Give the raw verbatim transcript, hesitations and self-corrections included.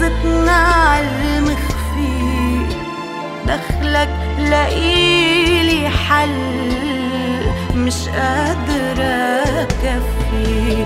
قصتنا عالمخفي، دخلك لاقيلي حل مش قادرة أكفي.